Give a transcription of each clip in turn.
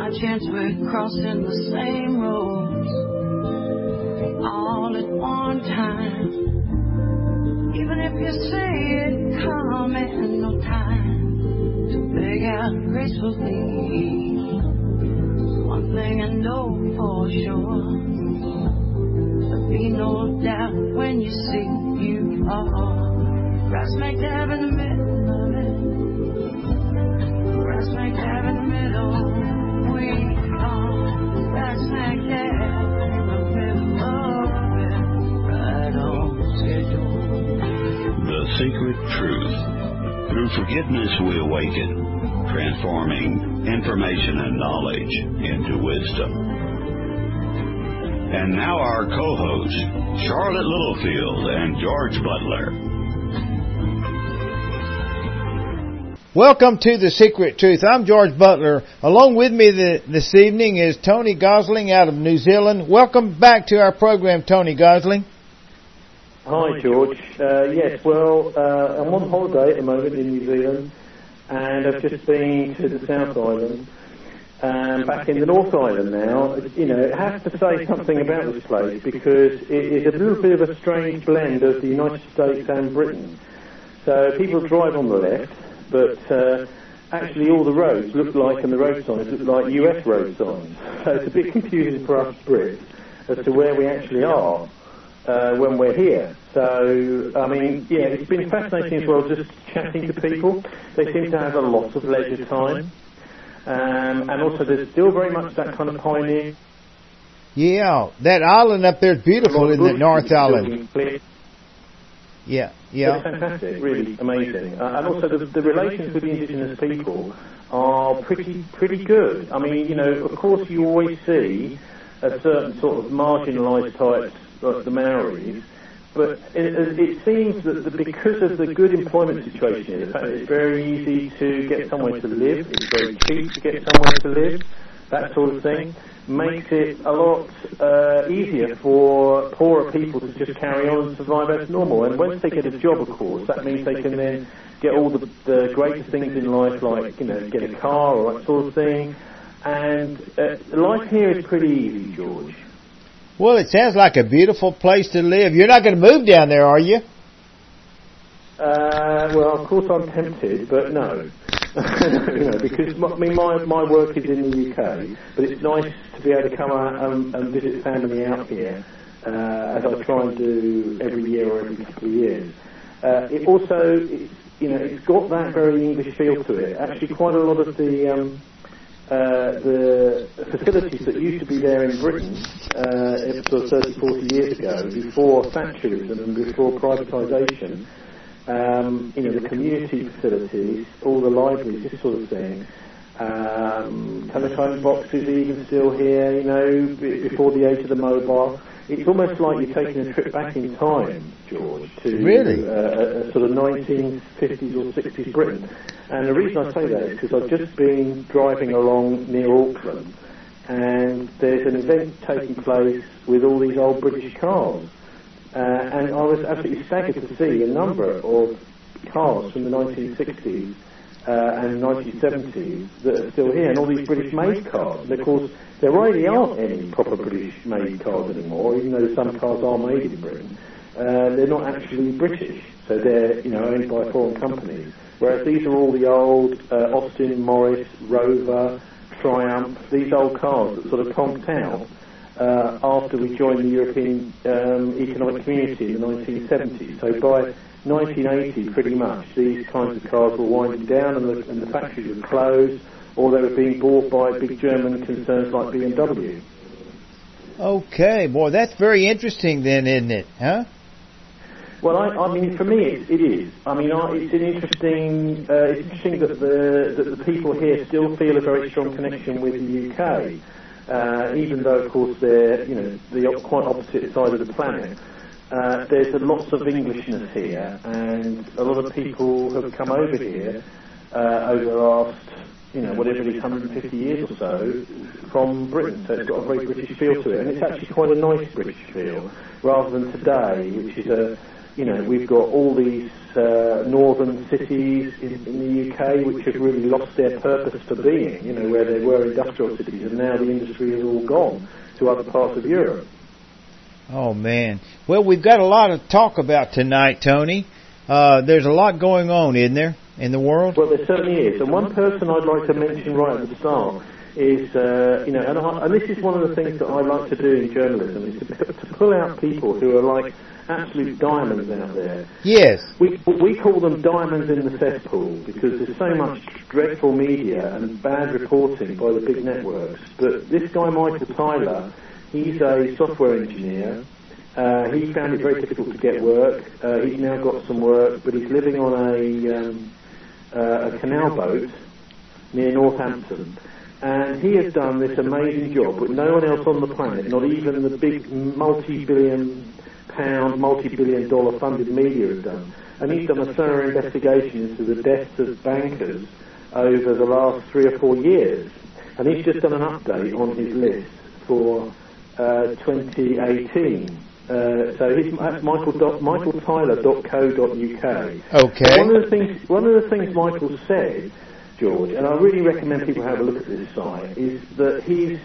by chance we're crossing the same roads all at one time. Even if you say it calm and no time to beg out gracefully, one thing I know for sure, there'll be no doubt when you see you are right smack dab in the middle of it. Right smack dab in the middle. We are right smack dab in the middle of it. Right on schedule. The Secret Truth. Through forgiveness we awaken, transforming information and knowledge into wisdom. And now our co-hosts, Charlotte Littlefield and George Butler. Welcome to The Secret Truth. I'm George Butler. Along with me this evening is Tony Gosling out of New Zealand. Welcome back to our program, Tony Gosling. Hi, George. Yes, well, I'm on holiday at the moment in New Zealand, and I've just been to the South Island, back in the North Island now. You know, it has to say something about this place because it is a little bit of a strange blend of the United States and Britain. So people drive on the left, but actually all the roads look like, and the road signs look like US road signs. So it's a bit confusing for us Brits as to where we actually are when we're here. So, I mean, yeah, it's been fascinating as well just chatting to people. They seem to have a lot of leisure time. And also there's still very much that kind of pioneer. Yeah, that island up there is beautiful, isn't it, North Island? Yeah. It's fantastic, really amazing. And also the relations with the indigenous people are pretty good. I mean, you know, of course you always see a certain sort of marginalised types, like the Maoris, but it seems that because of the good employment situation here, the fact that it's very easy to get somewhere to live, it's very cheap to get somewhere to live, that sort of thing, makes it a lot easier for poorer people to just carry on and survive as normal. And once they get a job, of course, that means they can then get all the greater things in life, like, you know, get a car or that sort of thing. And life here is pretty easy, George. Well, it sounds like a beautiful place to live. You're not going to move down there, are you? Well, of course I'm tempted, but no. You know, because my work is in the UK, but it's nice to be able to come out and visit family out here, as I try and do every year or every couple of years. It also, it's got that very English feel to it. Actually, quite a lot of the facilities that used to be there in Britain, sort of 30, 40 years ago, before Thatcherism and before privatisation, the community facilities, all the libraries, this sort of thing, telephone boxes even still here, before the age of the mobile. It's almost like you're taking a trip back in time, George, to really? A sort of 1950s or 60s Britain. And the reason I say that is because I've just been driving along near Auckland, and there's an event taking place with all these old British cars. And I was absolutely staggered to see a number of cars from the 1960s and 1970s that are still here, and all these British-made cars. And of course, there really aren't any proper British-made cars anymore, even though some cars are made in Britain. They're not actually British, so they're owned by foreign companies. Whereas these are all the old Austin, Morris, Rover, Triumph, these old cars that sort of conked out after we joined the European Economic Community in the 1970s. So by 1980, pretty much, these kinds of cars were winding down and the factories were closed, or they were being bought by big German concerns like BMW. Okay, boy, that's very interesting then, isn't it? Huh? Well, I mean, for me, it is. I mean, it's interesting that the people here still feel a very strong connection with the UK. Even though, of course, they're the quite opposite side of the planet. There's lots of Englishness here, and a lot of people have come over here over the last, whatever it is, 150 years or so, from Britain. So it's got a very British feel to it, and it's actually quite a nice British feel, rather than today, which is a we've got all these northern cities in the UK which have really lost their purpose for being, where they were industrial cities, and now the industry is all gone to other parts of Europe. Oh, man. Well, we've got a lot to talk about tonight, Tony. There's a lot going on, isn't there, in the world? Well, there certainly is. And one person I'd like to mention right at the start is, and this is one of the things that I like to do in journalism, is to pull out people who are like absolute diamonds out there. Yes. We call them diamonds in the cesspool because there's so much dreadful media and bad reporting by the big networks. But this guy, Michael Tyler, he's a software engineer. He found it very difficult to get work. He's now got some work, but he's living on a canal boat near Northampton. And he has done this amazing job, but no one else on the planet, not even the big multi-billion dollar funded media has done. And he's done a thorough investigation into the deaths of bankers over the last 3 or 4 years. And he's just done an update on his list for 2018. So that's michaeltyler.co.uk. Okay. One of the things Michael said, George, and I really recommend people have a look at this site, is that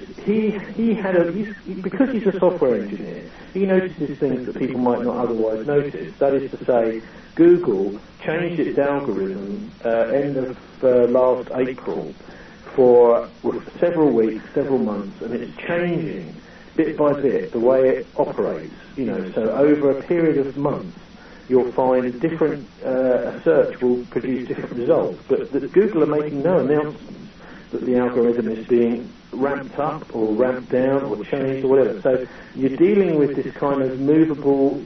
because he's a software engineer, he notices things that people might not otherwise notice. That is to say, Google changed its algorithm end of last April for several weeks, several months, and it's changing bit by bit the way it operates. So over a period of months, you'll find different, a search will produce different results, but Google are making no announcements that the algorithm is being ramped up or ramped down or changed or whatever. So you're dealing with this kind of movable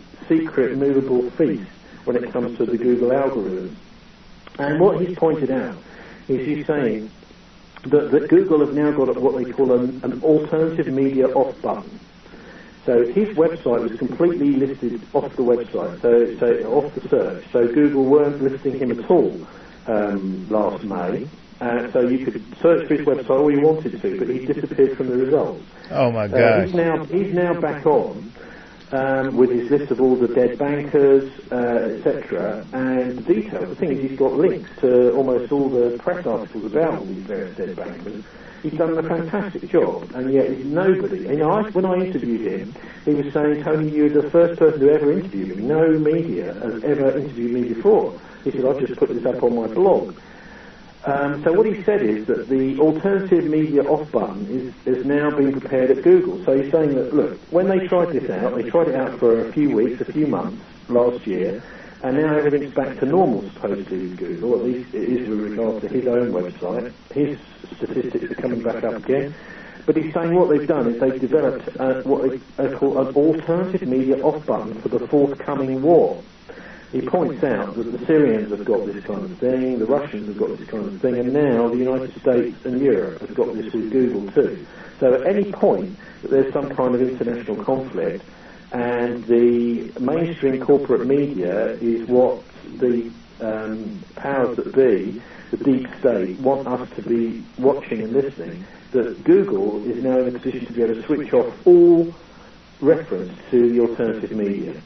feast when it comes to the Google algorithm. And what he's pointed out is he's saying that Google have now got what they call an alternative media off button. So his website was completely listed off the website, so off the search. So Google weren't listing him at all last May. So you could search for his website all you wanted to, but he disappeared from the results. Oh my gosh! He's now back on with his list of all the dead bankers, etc. And the details. The thing is, he's got links to almost all the press articles about all these various dead bankers. He's done a fantastic job, and yet nobody. When I interviewed him, he was saying, "Tony, you're the first person to ever interview me. No media has ever interviewed me before." He said, "I've just put this up on my blog." So what he said is that the alternative media off button is now being prepared at Google. So he's saying that, look, when they tried this out, they tried it out for a few weeks, a few months last year, and now everything's back to normal, supposedly, with Google. At least it is with regard to his own website. His statistics are coming back up again. But he's saying what they've done is they've developed what they call an alternative media off button for the forthcoming war. He points out that the Syrians have got this kind of thing, the Russians have got this kind of thing, and now the United States and Europe have got this with Google too. So at any point that there's some kind of international conflict, and the mainstream corporate media is what the powers that be, the deep state, want us to be watching and listening, that Google is now in a position to be able to switch off all reference to the alternative media.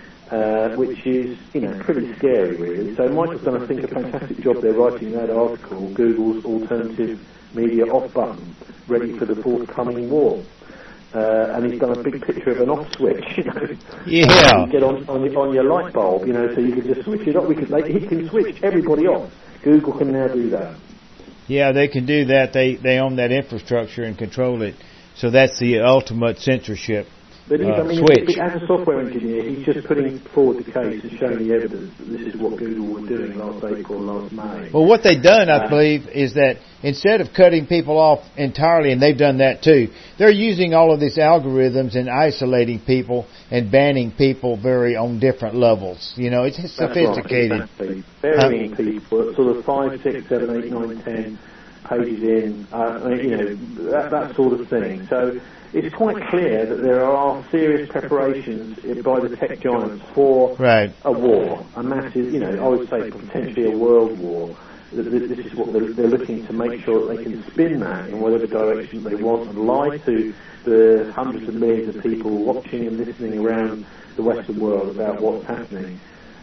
Which is, pretty scary, really. So Michael's done, I think, a fantastic job there writing that article, Google's alternative media off button, ready for the forthcoming war. And he's done a big picture of an off switch, Yeah. You get on your light bulb, so you can just switch it off. He can switch everybody off. Google can now do that. Yeah, they can do that. They own that infrastructure and control it. So that's the ultimate censorship. But switch. as a software engineer, he's just putting forward the case and showing the evidence that this is what Google were doing last April, last May. Well, what they've done, I believe, is that instead of cutting people off entirely, and they've done that too, they're using all of these algorithms and isolating people and banning people on different levels. It's sophisticated. Right, exactly. Varying people, sort of 5, 6, 7, 8, 9, 10 pages in, that sort of thing. So it's quite clear that there are serious preparations by the tech giants for a war, a massive, I would say potentially a world war. this is what they're looking to make sure that they can spin that in whatever direction they want and lie to the hundreds of millions of people watching and listening around the Western world about what's happening.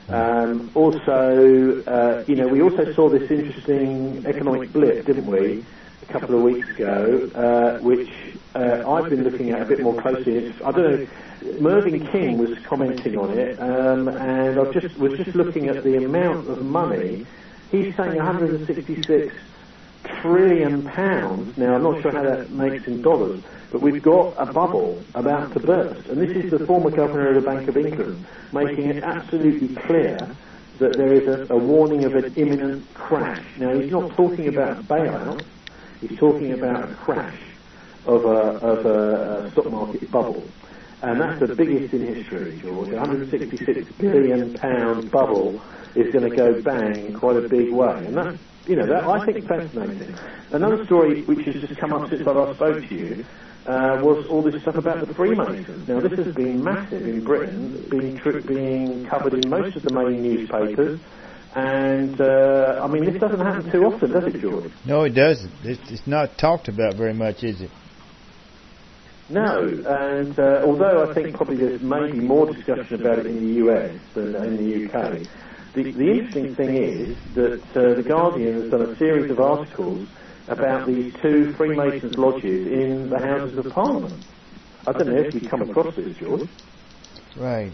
We also saw this interesting economic blip, didn't we, a couple of weeks ago, which I've been looking at a bit more closely. I don't know, Mervyn King was commenting on it, and I was just looking at the amount of money. He's saying 166 trillion pounds. Now, I'm not sure how that makes in dollars, but we've got a bubble about to burst. And this is the former governor of the Bank of England making it absolutely clear that there is a warning of an imminent crash. Now, he's not talking about a bailout. He's talking about a crash of a stock market bubble. And that's the biggest in history, George. A £166 billion bubble is going to go bang in quite a big way. And that's, that I think fascinating. Another story which has just come up since I last spoke to you was all this stuff about the Freemasons. Now, this has been massive in Britain, being covered in most of the main newspapers. And, this doesn't happen too often, does it, George? No, it doesn't. It's not talked about very much, is it? No, and although I think probably there's maybe more discussion about it in the US than in the UK, the interesting thing is that The Guardian has done a series of articles about these two Freemasons lodges in the Houses of Parliament. I don't know if you've come across this, George. Right.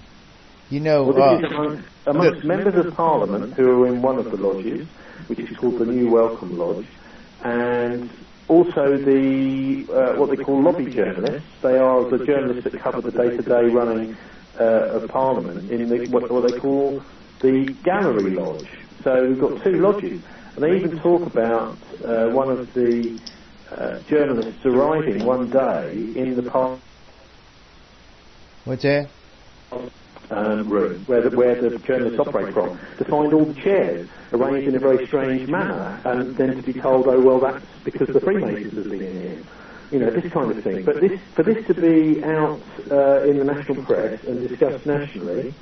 Amongst members of Parliament who are in one of the lodges, which is called the New Welcome Lodge, and also the what they call lobby journalists. They are the journalists that cover the day-to-day running of Parliament in what they call the Gallery Lodge. So we've got two lodges, and they even talk about one of the journalists arriving one day in the Parliament. What's that? Room where the journalists operate from, to find all the chairs arranged in a very strange manner, and then to be told, oh well, that's because the Freemasons have been in here, this kind of thing. But for this to be out in the national press and discussed nationally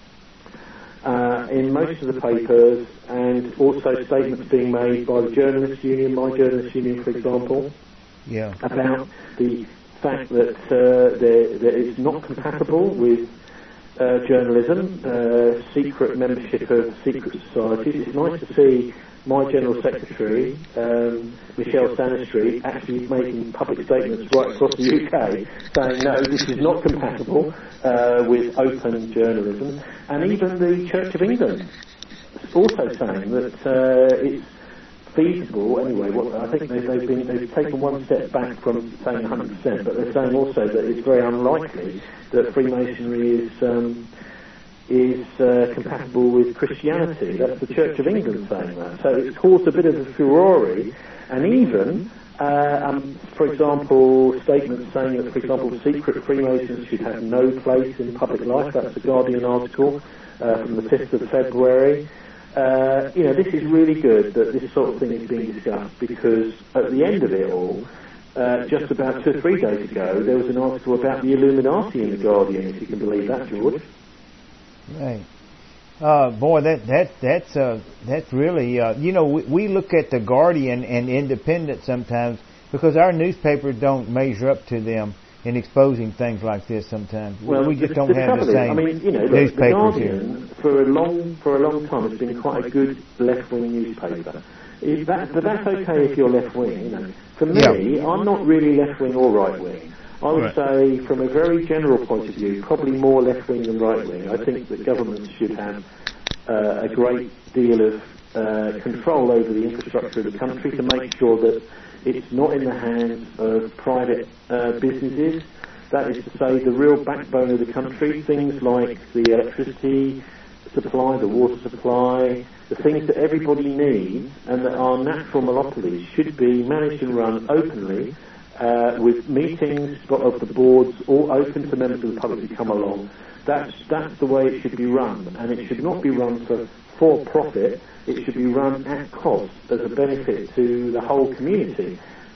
in most of the papers, and also statements being made by the Journalists Union, my Journalists Union, for example, about the fact that it's not compatible with journalism, secret membership of secret societies. It's nice to see my General Secretary, Michelle Stanistreet, actually making public statements right across the UK saying, no, this is not compatible with open journalism. And even the Church of England also saying that it's feasible, anyway. I think they've taken one step back from saying 100%, but they're saying also that it's very unlikely that Freemasonry is compatible with Christianity. That's the Church of England saying that. So it's caused a bit of a furore, and even, for example, statements saying that, for example, secret Freemasons should have no place in public life. That's a Guardian article from the 5th of February. This is really good that this sort of thing is being discussed, because at the end of it all, just about 2 or 3 days ago, there was an article about the Illuminati in The Guardian, if you can believe that, George. Right. Boy, that's really, we look at The Guardian and Independent sometimes because our newspapers don't measure up to them in exposing things like this sometimes. Well, we just don't have the same newspapers the Guardian, here. For a long time, has been quite a good left-wing newspaper. But that's okay if you're left-wing. For me, I'm not really left-wing or right-wing. I would say, from a very general point of view, probably more left-wing than right-wing. I think that governments should have a great deal of control over the infrastructure of the country to make sure that it's not in the hands of private businesses. That is to say, the real backbone of the country, things like the electricity supply, the water supply, the things that everybody needs and that are natural monopolies, should be managed and run openly, with meetings of the boards all open to members of the public to come along. That's the way it should be run, and it should not be run for profit. It should be run at cost as a benefit to the whole community.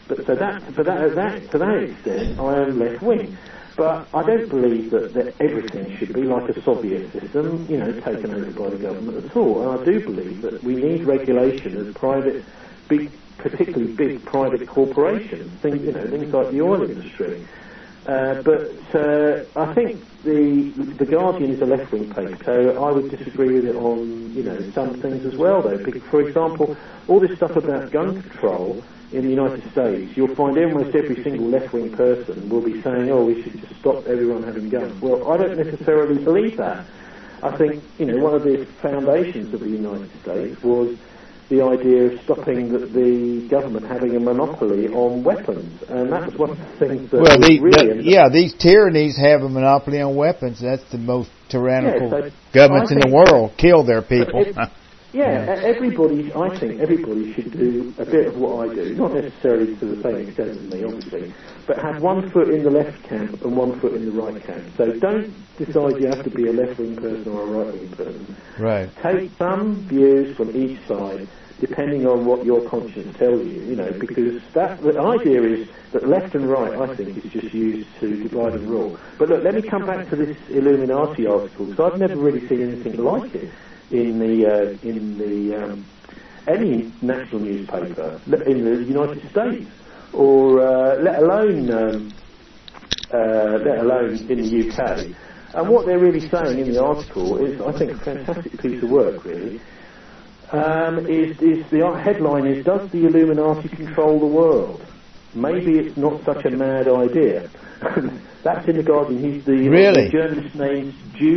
But to that extent, I am left wing. But I don't believe that everything should be like a Soviet system, taken over by the government at all. And I do believe that we need regulation of particularly big private corporations, things like the oil industry. But I think the Guardian is a left-wing paper, so I would disagree with it on some things as well. Though, for example, all this stuff about gun control in the United States, you'll find almost every single left-wing person will be saying, "Oh, we should just stop everyone having guns." Well, I don't necessarily believe that. I think one of the foundations of the United States was the idea of stopping the government having a monopoly on weapons, and that was one of the things that these tyrannies have a monopoly on weapons. That's the most tyrannical governments in the world. Kill their people. Everybody. I think everybody should do a bit of what I do, not necessarily to the same extent as me, obviously, but have one foot in the left camp and one foot in the right camp. So don't decide you have to be a left-wing person or a right-wing person. Right. Take some views from each side, depending on what your conscience tells you, because the idea is that left and right, I think, is just used to divide and rule. But look, let me come back to this Illuminati article, because I've never really seen anything like it in any national newspaper in the United States, or let alone in the UK. And what they're really saying in the article is, I think, a fantastic piece of work, really. Is the headline is, "Does the Illuminati control the world? Maybe it's not such a mad idea." That's in the Guardian. The journalist named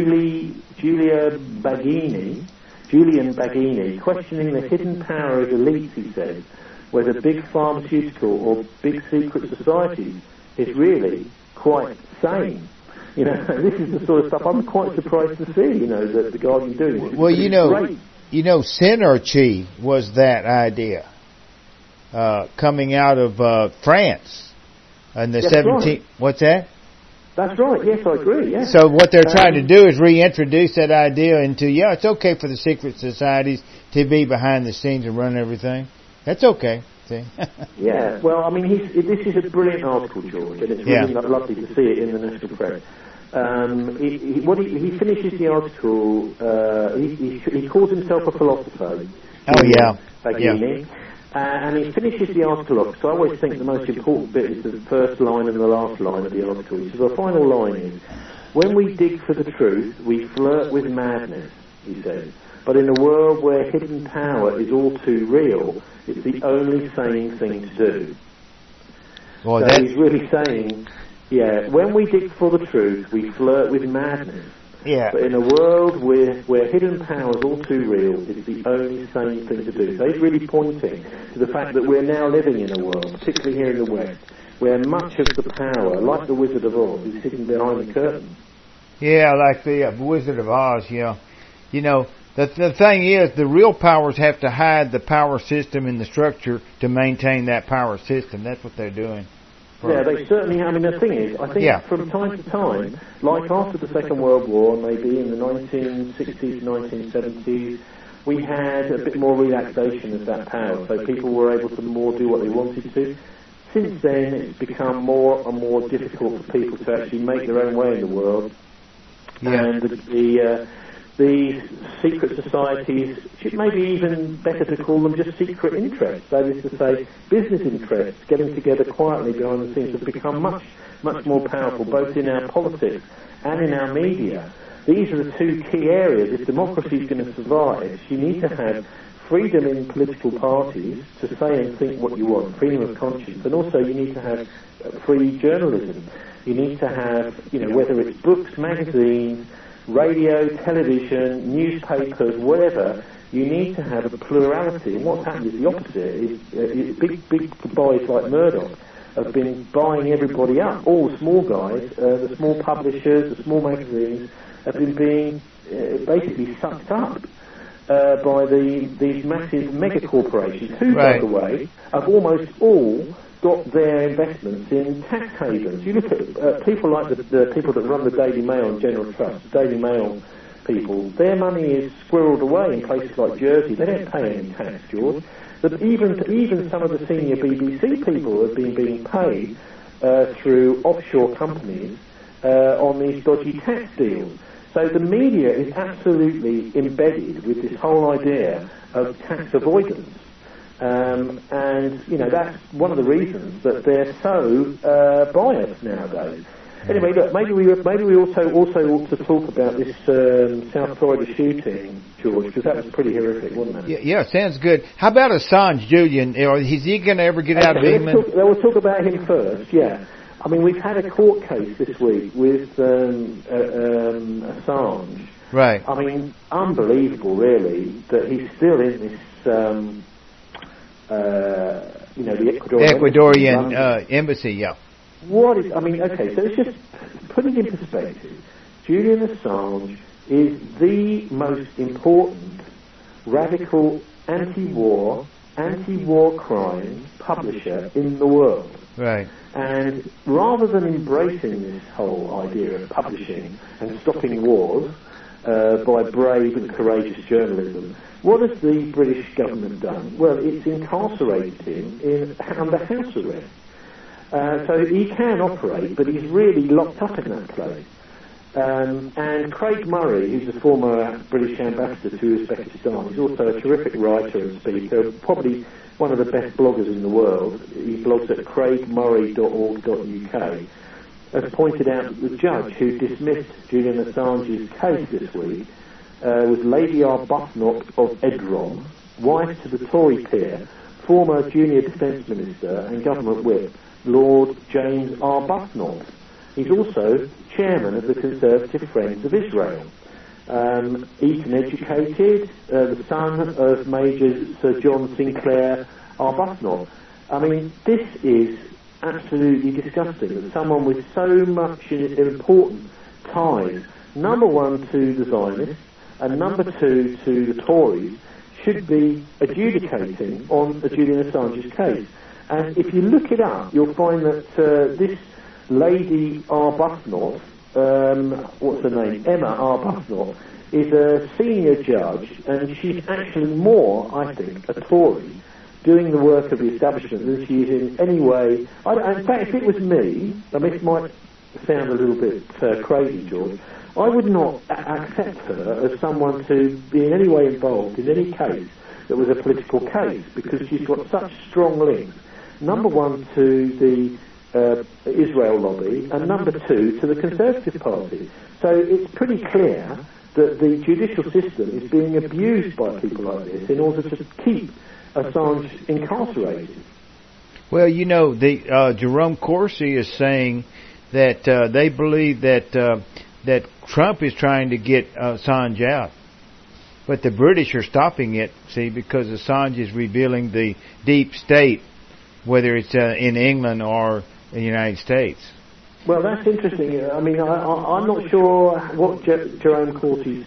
Julian Baggini, questioning the hidden power of elites, he says, whether big pharmaceutical or big secret societies is really quite sane. This is the sort of stuff I'm quite surprised to see, that the Guardian doing. Well, Synergy was that idea coming out of France in the 17th. Right. What's that? That's right. Yes, I agree. Yeah. So what they're trying to do is reintroduce that idea into it's okay for the secret societies to be behind the scenes and run everything. That's okay. See? Yeah. Well, I mean, this is a brilliant article, George, and it's really lovely to see it in the national press. He finishes the article. He calls himself a philosopher. Baggini. And he finishes the article off, so I always think the most important bit is the first line and the last line of the article. So the final line is, "When we dig for the truth, we flirt with madness," he says. "But in a world where hidden power is all too real, it's the only sane thing to do." So he's really saying, when we dig for the truth, we flirt with madness. Yeah. But in a world where hidden power is all too real, it's the only sane thing to do. So he's really pointing to the fact that we're now living in a world, particularly here in the West, where much of the power, like the Wizard of Oz, is hidden behind the curtain. Yeah, like the Wizard of Oz, The thing is, the real powers have to hide the power system in the structure to maintain that power system. That's what they're doing. Yeah, they certainly have. I mean, the thing is, I think from time to time, like after the Second World War, maybe in the 1960s, 1970s, we had a bit more relaxation of that power, so people were able to more do what they wanted to. Since then, it's become more and more difficult for people to actually make their own way in the world. Yeah. And the secret societies, maybe even better to call them just secret interests, that is to say, business interests, getting together quietly behind the scenes, have become much, much more powerful, both in our politics and in our media. These are the two key areas. If democracy is going to survive, you need to have freedom in political parties to say and think what you want, freedom of conscience, and also you need to have free journalism. You need to have, whether it's books, magazines, radio, television, newspapers, whatever, you need to have a plurality. And what's happened is the opposite. Big boys like Murdoch have been buying everybody up. All the small guys, the small publishers, the small magazines, have been being basically sucked up by these massive mega corporations, who, by the way, have almost all got their investments in tax havens. You look at people like the people that run the Daily Mail and General Trust, the Daily Mail people, their money is squirreled away in places like Jersey. They don't pay any tax, George. that even some of the senior BBC people have been being paid through offshore companies on these dodgy tax deals. So the media is absolutely embedded with this whole idea of tax avoidance. And, that's one of the reasons that they're so biased nowadays. Anyway, look, maybe we also ought to talk about this South Florida shooting, George, because that was pretty horrific, wasn't it? Yeah, sounds good. How about Assange, Julian? Is he going to ever get out of England? We'll talk about him first, yeah. I mean, we've had a court case this week with Assange. Right. I mean, unbelievable, really, that he's still in this, the Ecuadorian embassy, yeah. Okay, so it's just put it in perspective. Julian Assange is the most important radical anti-war crime publisher in the world. Right. And rather than embracing this whole idea of publishing and stopping wars by brave and courageous journalism, what has the British government done? Well, it's incarcerated him under house arrest. So he can operate, but he's really locked up in that place. And Craig Murray, who's a former British ambassador to Uzbekistan, he's also a terrific writer and speaker, probably one of the best bloggers in the world. He blogs at craigmurray.org.uk. Has pointed out that the judge who dismissed Julian Assange's case this week was Lady Arbuthnot of Edrom, wife to the Tory peer, former junior defence minister and government whip, Lord James Arbuthnot. He's also chairman of the Conservative Friends of Israel. Eton educated, the son of Major Sir John Sinclair Arbuthnot. I mean, this is absolutely disgusting that someone with so much important ties, number one to the Zionists and number two to the Tories, should be adjudicating on Julian Assange's case. And if you look it up, you'll find that this Lady Arbuthnot, what's her name? Emma Arbuthnot, is a senior judge, and she's actually more, I think, a Tory, doing the work of the establishment than she is in any way. In fact, if it was me, and this might sound a little bit crazy, George, I would not accept her as someone to be in any way involved in any case that was a political case, because she's got such strong links. Number one to the Israel lobby, and number two to the Conservative Party. So it's pretty clear that the judicial system is being abused by people like this in order to keep Assange incarcerated. Well, Jerome Corsi is saying that they believe that Trump is trying to get Assange out. But the British are stopping it, because Assange is revealing the deep state, whether it's in England or in the United States. Well, that's interesting. I mean, I'm not sure what Jerome Corsi's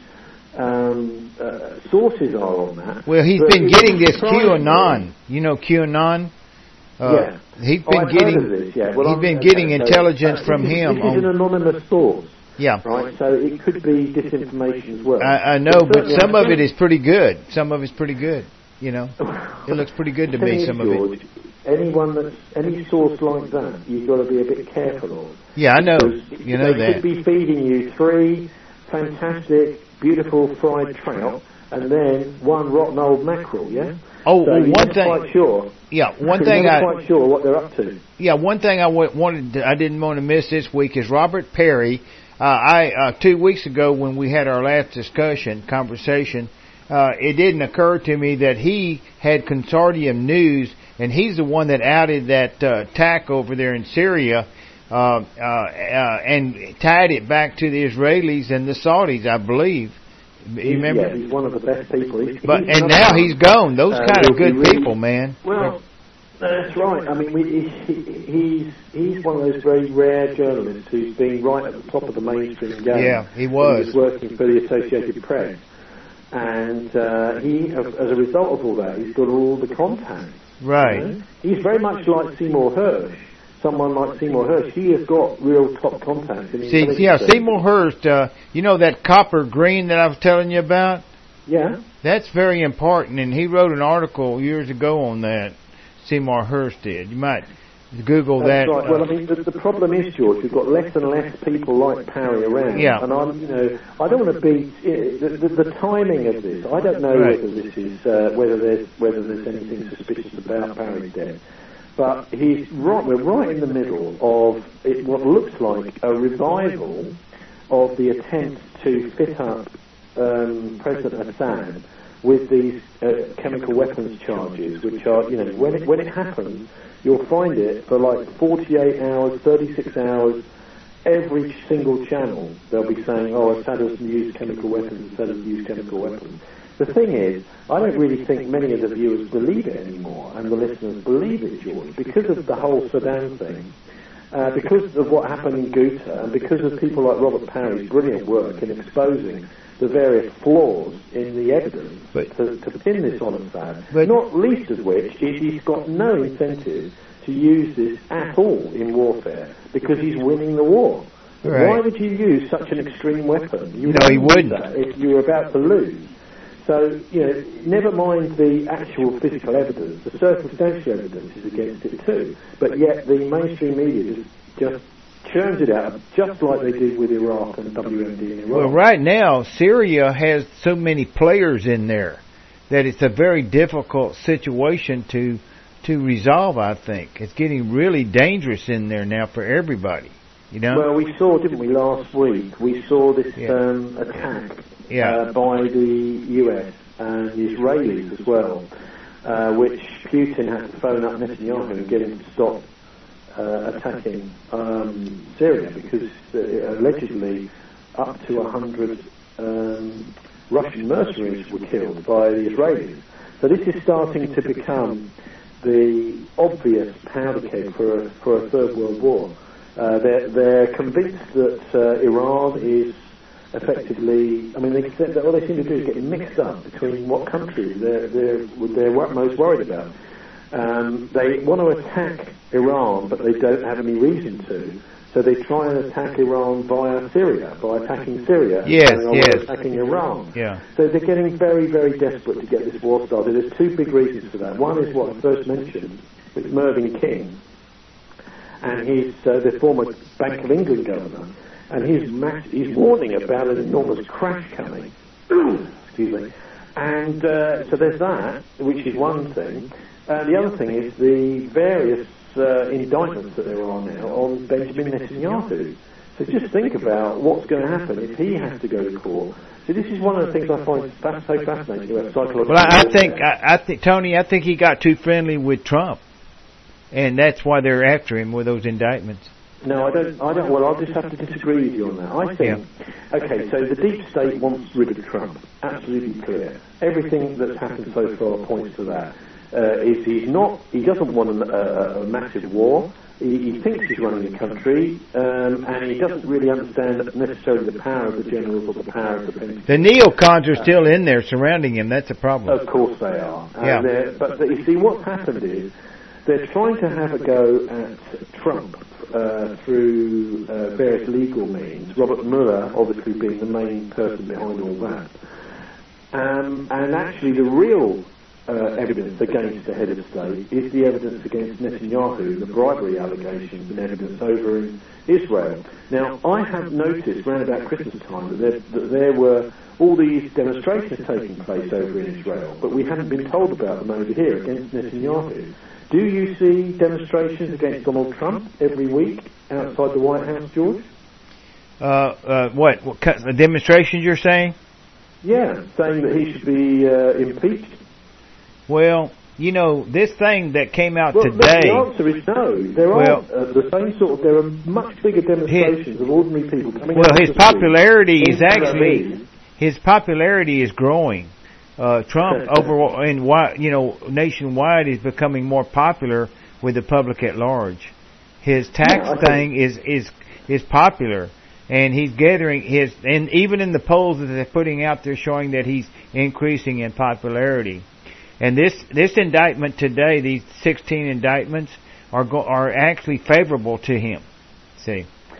sources are on that. Well, he's been getting this QAnon. You know QAnon? Yeah. He's been getting this, yeah. He's been getting intelligence from him. This is an anonymous source. Yeah. Right, so it could be disinformation as well. I know, but some of it is pretty good. Some of it's pretty good. It looks pretty good to me, some of it. Any source like that, you've got to be a bit careful of. Yeah, I know. They could be feeding you 3 fantastic, beautiful fried trout, and then 1 rotten old mackerel, yeah? Oh, so one thing. Quite sure. Yeah, one thing. You're not quite sure what they're up to. Yeah, one thing I didn't want to miss this week is Robert Perry. 2 weeks ago when we had our last conversation, it didn't occur to me that he had Consortium News, and he's the one that outed that attack over there in Syria, and tied it back to the Israelis and the Saudis, I believe. You remember? Yeah, he's one of the best people. And now he's gone. Those kind of good people, man. Well, that's right. I mean, he's one of those very rare journalists who's been right at the top of the mainstream game. Yeah, he was. He was working for the Associated Press. And he, as a result of all that, he's got all the contacts. Right. He's very much like Seymour Hersh. Someone like Seymour Hersh, he has got real top contacts. Seymour Hersh, that copper green that I was telling you about, Yeah. That's very important, and he wrote an article years ago on that. Seymour Hersh did. You might Google That's that. right. Well, I mean, the problem is, George, we've got less and less people like Parry around. Yeah. And I don't want to be the timing of this. I don't know Right. whether this is whether there's anything suspicious about Parry's death. But he's right. We're right in the middle of what looks like a revival of the attempt to fit up President Assad with these chemical weapons charges, which are, when it happens, you'll find it for like 48 hours, 36 hours, every single channel. They'll be saying, Assad has used chemical weapons, Assad has used chemical weapons. The thing is, I don't really think many of the viewers believe it anymore, and the listeners believe it, George, because of the whole Saddam thing, because of what happened in Ghouta, and because of people like Robert Parry's brilliant work in exposing the various flaws in the evidence to pin this on Assad, not least of which is he's got no incentive to use this at all in warfare, because he's winning the war. Right. Why would you use such an extreme weapon? He wouldn't. If you were about to lose. So, never mind the actual physical evidence, the circumstantial evidence is against it too. But yet the mainstream media just churns it out, just like they did with Iraq and WMD in Iraq. Well, right now, Syria has so many players in there that it's a very difficult situation to resolve, I think. It's getting really dangerous in there now for everybody, Well, we saw, didn't we, last week, we saw this attack by the US and the Israelis as well, which Putin had to phone up Netanyahu and get him to stop attacking Syria, because allegedly up to 100 Russian mercenaries were killed by the Israelis. So this is starting to become the obvious powder keg for a third world war. They're convinced that Iran is effectively, all they seem to do is get mixed up between what countries they're most worried about. They want to attack Iran, but they don't have any reason to. So they try and attack Iran via Syria, by attacking Syria, and attacking Iran. Yeah. So they're getting very, very desperate to get this war started. There's two big reasons for that. One is what I first mentioned, with Mervyn King, and he's the former Bank of England governor, and he's warning about an enormous crash coming. Excuse me. And so there's that, which is one thing. The other thing is the various indictments that there are now on Benjamin Netanyahu. So just think about what's going to happen if he has to go to court. So this is one of the things I find so fascinating about psychology. Well, I think, Tony, I think he got too friendly with Trump, and that's why they're after him with those indictments. No, I don't. Well, I'll just have to disagree with you on that. I think, okay, so the deep state wants rid of Trump. Absolutely clear. Everything that's happened so far points to that. He doesn't want a massive war. He thinks he's running the country, and he doesn't really understand necessarily the power of the generals or the power of the Pentagon. The neocons are still in there surrounding him. That's a problem. Of course they are. But you see, what's happened is they're trying to have a go at Trump through various legal means. Robert Mueller, obviously, being the main person behind all that. And actually, the real evidence against the head of state is the evidence against Netanyahu, the bribery allegations and evidence over in Israel. Now, I have noticed around about Christmas time that there were all these demonstrations taking place over in Israel, but we haven't been told about them over here against Netanyahu. Do you see demonstrations against Donald Trump every week outside the White House, George? What demonstrations you're saying? Yeah, saying that he should be impeached. Well, this thing that came out today... the answer is no. There are the same sort of... There are much bigger demonstrations of ordinary people coming out. Well, his popularity is actually... His popularity is growing. Trump, nationwide, is becoming more popular with the public at large. His tax thing is popular, and he's gathering and even in the polls that they're putting out, they're showing that he's increasing in popularity. And this indictment today, these 16 indictments, are actually favorable to him. See.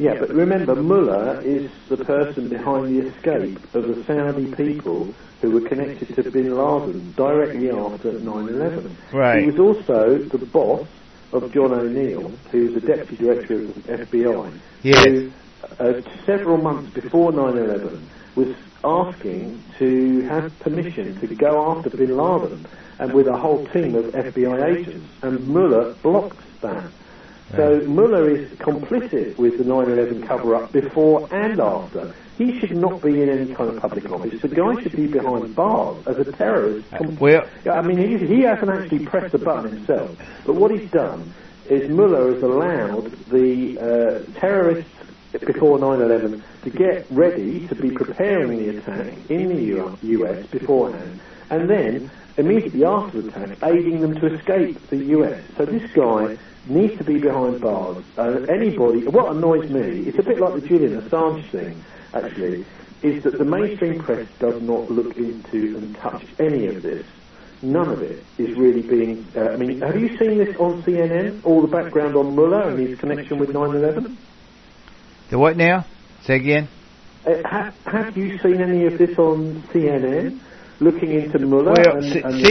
Yeah, but remember, Mullah is the person behind the escape of the Saudi people who were connected to bin Laden directly after 9/11. Right. He was also the boss of John O'Neill, who was the deputy director of the FBI, Yes. who several months before 9/11 was asking to have permission to go after bin Laden, and with a whole team of FBI agents, and Mullah blocked that. So Mullah is complicit with the 9/11 cover-up before and after. He should not be in any kind of public office. The guy should be behind bars as a terrorist. Well, I mean, he hasn't actually pressed the button himself. But what he's done is Mullah has allowed the terrorists before 9/11 to get ready to be preparing the attack in the US beforehand, and then immediately after the attack aiding them to escape the US. So this guy needs to be behind bars. Anybody, what annoys me, it's a bit like the Julian Assange thing, actually, is that the mainstream press does not look into and touch any of this. None of it is really being... I mean, have you seen this on CNN, all the background on Mullah and his connection with 9/11? the what now? Say again? Have you seen any of this on CNN? Looking into Mullah Well, and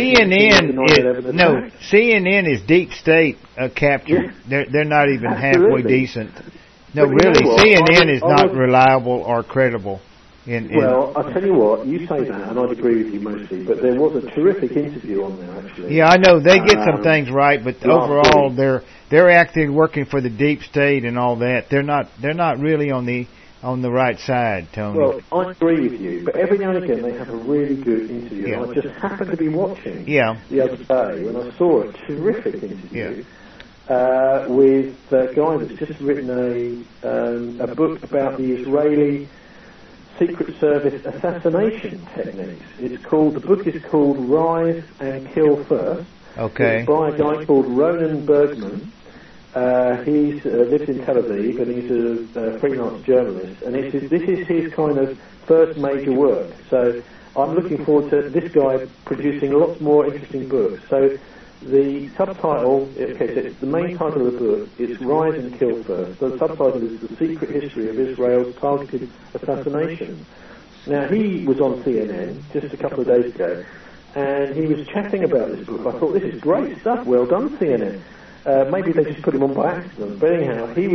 CNN is deep state captured. Yeah. They're not even halfway Absolutely. decent. No, But you really, know what? CNN is I not was- reliable or credible. Well, I'll tell you what, you say that, and I'd agree with you mostly, but there was a terrific interview on there, actually. yeah, I know they get some things right, but last overall week. they're acting working for the deep state and all that. They're not really on the right side, Tony. Well, I agree with you, but every now and again they have a really good interview. Yeah. And I just happened to be watching Yeah. the other day when I saw a terrific interview with a guy that's just written a book about the Israeli Secret Service assassination techniques. The book is called Rise and Kill First. Okay. It's by a guy called Ronan Bergman. He's lives in Tel Aviv, and he's a freelance journalist, and this is his kind of first major work. So I'm looking forward to this guy producing lots more interesting books. So the subtitle, so the main title of the book is Rise and Kill First. The subtitle is The Secret History of Israel's Targeted Assassination. Now, he was on CNN just a couple of days ago, and he was chatting about this book. I thought, this is great stuff, well done, CNN. Maybe they just put him on by accident, but anyhow, he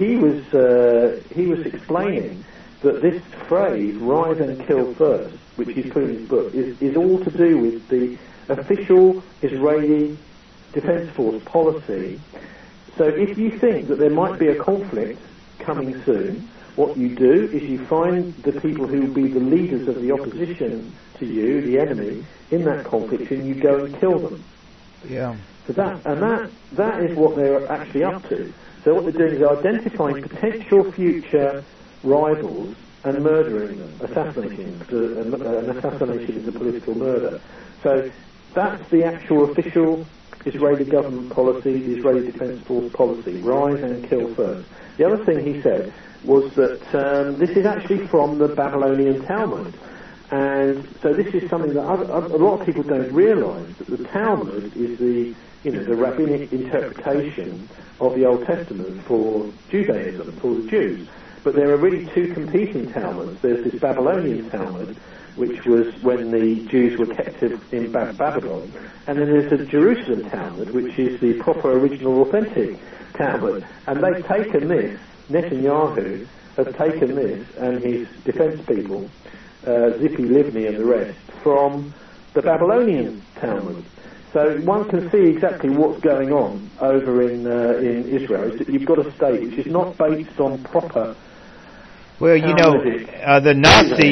was explaining that this phrase, rise and kill first, which he's put in his book, is all to do with the official Israeli Defense Force policy. So if you think that there might be a conflict coming soon, what you do is you find the people who will be the leaders of the opposition to you, the enemy, in that conflict, and you go and kill them. Yeah. So that is what they're actually up to. So what they're doing is identifying potential future rivals and murdering them, assassinating them. An assassination is a political murder. So that's the actual official Israeli government policy, the Israeli Defense Force policy, rise and kill first. The other thing he said was that this is actually from the Babylonian Talmud. And so this is something that a lot of people don't realise, that the Talmud is the rabbinic interpretation of the Old Testament for Judaism, for the Jews. But there are really two competing Talmuds. There's this Babylonian Talmud, which was when the Jews were captive in Babylon, and then there's the Jerusalem Talmud, which is the proper, original, authentic Talmud. And they've taken this, Netanyahu has taken this, and his defence people, Zippy Livni and the rest, from the Babylonian Talmud. So one can see exactly what's going on over in Israel. Is that you've got a state which is not based on proper. Well, the Nazi.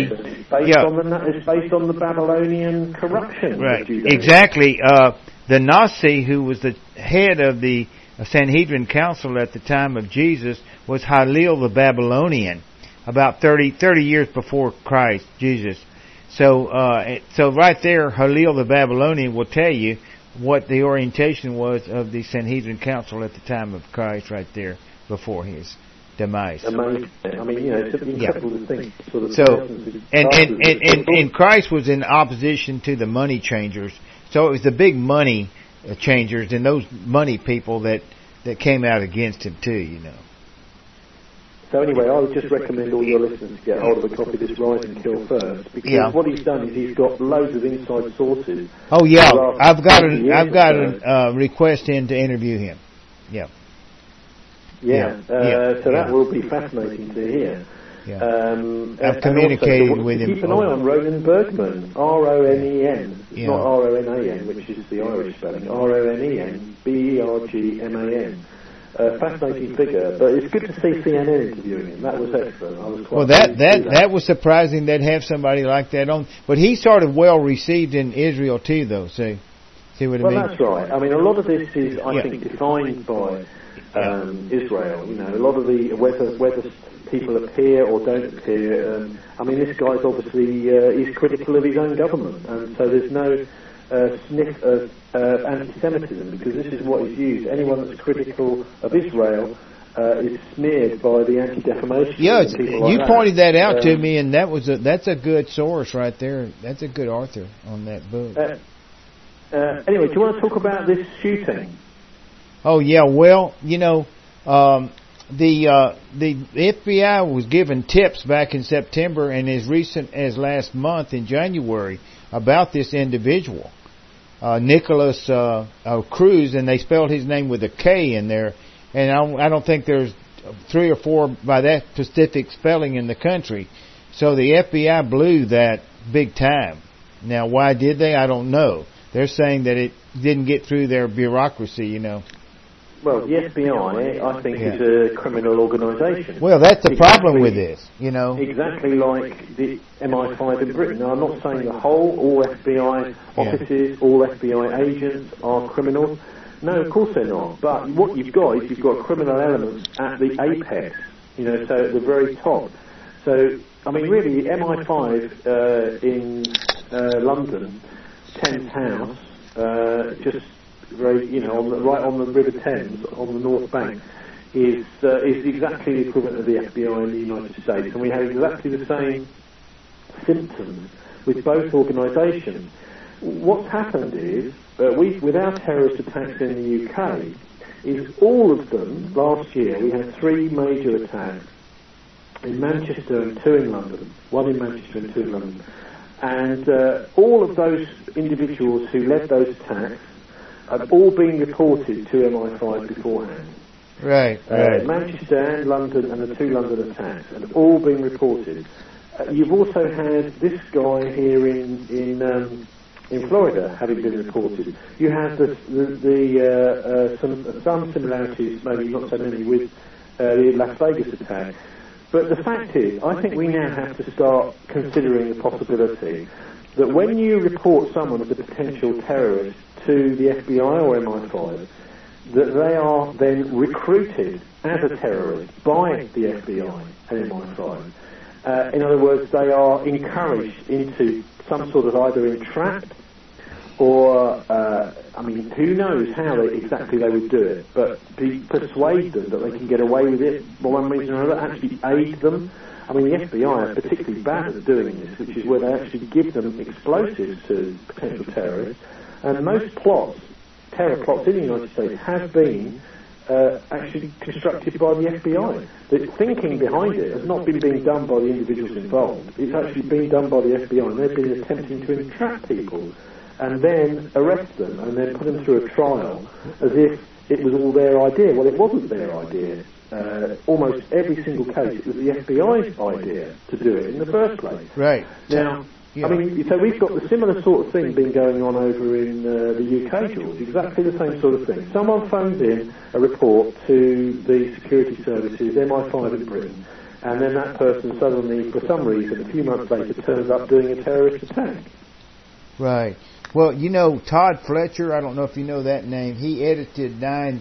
It's based on the Babylonian corruption. Right. Exactly. The Nazi, who was the head of the Sanhedrin Council at the time of Jesus, was Hillel the Babylonian, about 30 years before Christ, Jesus. So right there, Hillel the Babylonian will tell you what the orientation was of the Sanhedrin Council at the time of Christ, right there before his demise. Amazing. I mean, it's incredible to think. And Christ was in opposition to the money changers. So it was the big money changers and those money people that came out against him too, So anyway, I would just recommend all your listeners to get hold of a copy of this Rise and Kill first, because what he's done is he's got loads of inside sources. Oh yeah, I've got a request in to interview him. Yeah. So that will be fascinating to hear. Yeah. I've communicated with him. Keep an eye on Ronen Bergman, R-O-N-E-N, not R-O-N-A-N, which is the Irish spelling, R-O-N-E-N, B-E-R-G-M-A-N. Fascinating figure, but it's good to see CNN interviewing him. That was excellent. I was quite that was surprising they'd have somebody like that on. But he's sort of well received in Israel too, though. See what I mean? Well, that's right. I mean, a lot of this is, I think, defined by Israel. You know, a lot of the whether people appear or don't appear. I mean, this guy's obviously he's critical of his own government, and so there's no sniff of anti-Semitism, because this is what is used. Anyone that's critical of Israel is smeared by the anti-defamation. Yeah, you pointed that out to me, and that's a good source right there. That's a good author on that book. Anyway, do you want to talk about this shooting? Oh yeah, well, you know, the FBI was given tips back in September and as recent as last month in January about this individual, Nicholas Cruz, and they spelled his name with a K in there, and I don't think there's 3 or 4 by that specific spelling in the country. So the FBI blew that big time. Now, why did they? I don't know. They're saying that it didn't get through their bureaucracy, you know. Well, the FBI, I think, is a criminal organisation. Well, that's the problem with this, you know. Exactly like the MI5 in Britain. Now, I'm not saying all FBI offices, all FBI agents are criminals. No, of course they're not. But what you've got is criminal elements at the apex, you know, so at the very top. So, I mean, really, MI5 in London, Thames House, just very, you know, right on the River Thames, on the North Bank, is exactly the equivalent of the FBI in the United States, and we have exactly the same symptoms with both organisations. What's happened is, with our terrorist attacks in the UK, is all of them, last year, we had 3 major attacks in Manchester and 2 in London, 1 in Manchester and 2 in London, and all of those individuals who led those attacks have all been reported to MI5 beforehand. Right. Manchester and London and the 2 London attacks have all been reported. You've also had this guy here in Florida having been reported. You have some similarities, maybe not so many, with the Las Vegas attack. But the fact is, I think we now have to start considering the possibility that when you report someone as a potential terrorist to the FBI or MI5, that they are then recruited as a terrorist by the FBI and MI5. In other words, they are encouraged into some sort of either entrapped or, I mean, who knows how exactly they would do it, but persuade them that they can get away with it for one reason or another, actually aid them. I mean, the FBI are particularly bad at doing this, which is where they actually give them explosives to potential terrorists. And most terror plots in the United States have been actually constructed by the FBI. The thinking behind it has not been being done by the individuals involved. It's actually been done by the FBI, and they've been attempting to entrap people and then arrest them and then put them through a trial as if it was all their idea. Well, it wasn't their idea. Almost every single case, it was the FBI's idea to do it in the first place. Right. Now, I mean, so we've got the similar sort of thing being going on over in the UK, George, exactly the same sort of thing. Someone phones in a report to the security services, MI5 in Britain, and then that person suddenly, for some reason, a few months later, turns up doing a terrorist attack. Right. Well, you know, Todd Fletcher, I don't know if you know that name, he edited 9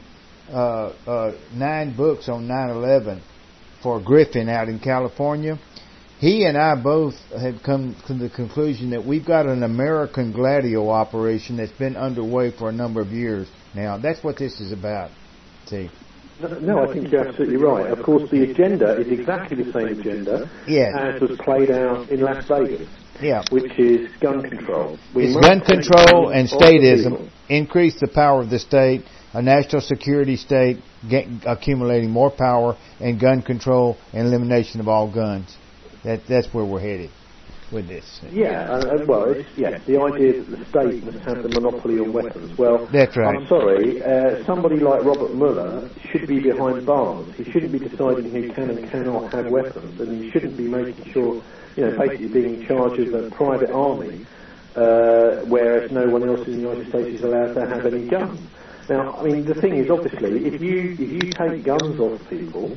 books on 9/11 for Griffin out in California. He and I both have come to the conclusion that we've got an American Gladio operation that's been underway for a number of years now. That's what this is about. See? No, I think you're absolutely right. Of course, the agenda is exactly the same agenda as was played out in Las Vegas, which is gun control. It's gun control and statism. increase the power of the state, a national security state accumulating more power, and gun control and elimination of all guns. That's where we're headed with this. Yeah, the idea that the state must have the monopoly on weapons. Well, that's right. I'm sorry, somebody like Robert Mueller should be behind bars. He shouldn't be deciding who can and cannot have weapons, and he shouldn't be making sure, basically being in charge of a private army, whereas no one else in the United States is allowed to have any guns. Now, I mean, the thing is, obviously, if you take guns off people,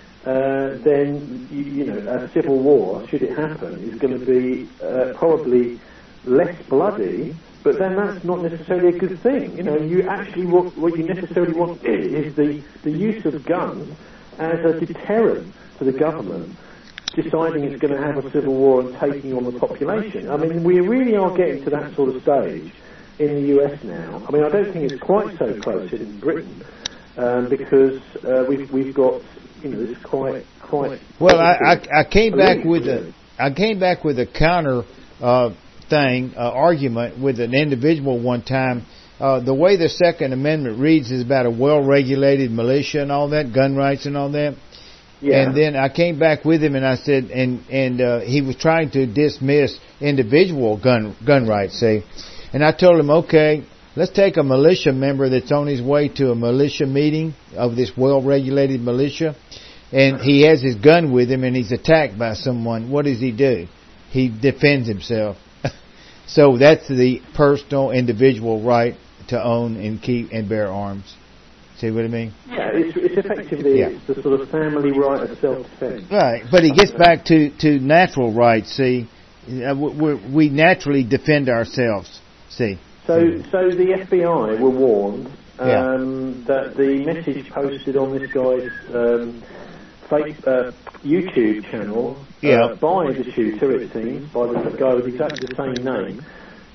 then a civil war, should it happen, is going to be probably less bloody. But then that's not necessarily a good thing. You actually what you necessarily want is the use of guns as a deterrent to the government deciding it's going to have a civil war and taking on the population. I mean, we really are getting to that sort of stage in the US now. I mean, I don't think it's quite so close in Britain because we've got this quite. Well, I came back with a counter argument with an individual one time. The way the Second Amendment reads is about a well-regulated militia and all that, gun rights and all that. Yeah. And then I came back with him and I said, and he was trying to dismiss individual gun rights, say. And I told him, okay, let's take a militia member that's on his way to a militia meeting of this well-regulated militia, and he has his gun with him and he's attacked by someone. What does he do? He defends himself. So that's the personal, individual right to own and keep and bear arms. See what I mean? Yeah, it's effectively it's the sort of family right of self-defense. Right, but he gets back to natural rights, see. We naturally defend ourselves, see. So the FBI were warned that the message posted on this guy's YouTube channel by the shooter, it seems, by the guy with exactly the same name,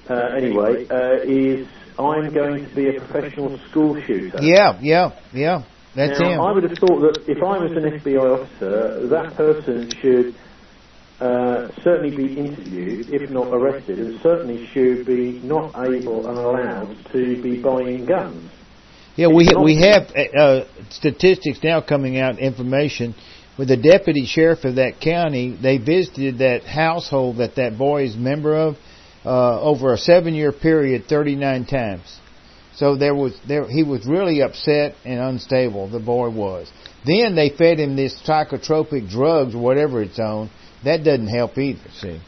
is I'm going to be a professional school shooter. Yeah. That's him. I would have thought that if I was an FBI officer, that person should certainly be interviewed, if not arrested, and certainly should be not able and allowed to be buying guns. Yeah, we have statistics now coming out, information. With the deputy sheriff of that county, they visited that household that boy is a member of over a 7-year period 39 times. So he was really upset and unstable, the boy was. Then they fed him this psychotropic drugs or whatever it's on. That doesn't help either, see.